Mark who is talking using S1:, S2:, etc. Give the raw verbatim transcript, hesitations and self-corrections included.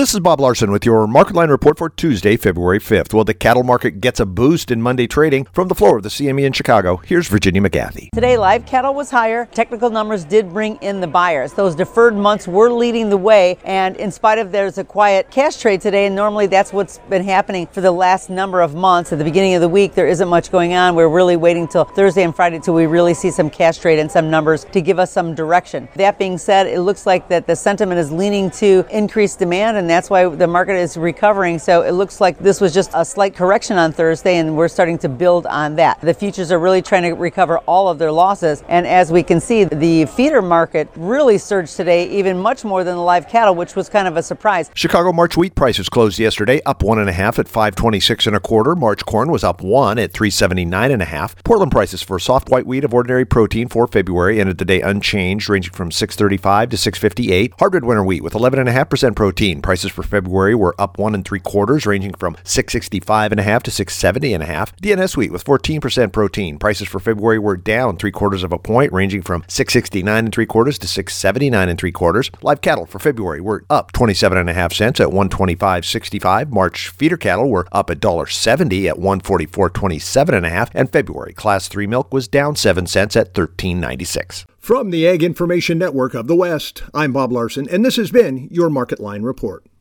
S1: This is Bob Larson with your Market Line report for Tuesday, February fifth. Well, the cattle market gets a boost in Monday trading. From the floor of the C M E in Chicago, here's Virginia McGathy.
S2: Today, live cattle was higher. Technical numbers did bring in the buyers. Those deferred months were leading the way, and in spite of there's a quiet cash trade today, and normally that's what's been happening for the last number of months. At the beginning of the week, there isn't much going on. We're really waiting till Thursday and Friday till we really see some cash trade and some numbers to give us some direction. That being said, it looks like that the sentiment is leaning to increased demand, and that's why the market is recovering. So it looks like this was just a slight correction on Thursday, and we're starting to build on that. The futures are really trying to recover all of their losses, and as we can see, the feeder market really surged today, even much more than the live cattle, which was kind of a surprise.
S1: Chicago March wheat prices closed yesterday up one and a half at five twenty-six and a quarter. March corn was up one at three seventy-nine and a half. Portland prices for soft white wheat of ordinary protein for February ended the day unchanged, ranging from six thirty-five to six fifty-eight. Hardwood winter wheat with eleven and a half percent protein prices for February were up one and three quarters, ranging from six sixty-five and a half to six seventy and a half. D N S wheat with fourteen percent protein prices for February were down three quarters of a point, ranging from six sixty-nine and three quarters to six seventy-nine and three quarters. Live cattle for February were up twenty-seven and a half cents at one twenty-five sixty-five. March feeder cattle were up one dollar seventy at one forty-four twenty-seven and a half, and February class three milk was down seven cents at thirteen ninety-six.
S3: From the Ag Information Network of the West, I'm Bob Larson, and this has been your Market Line report.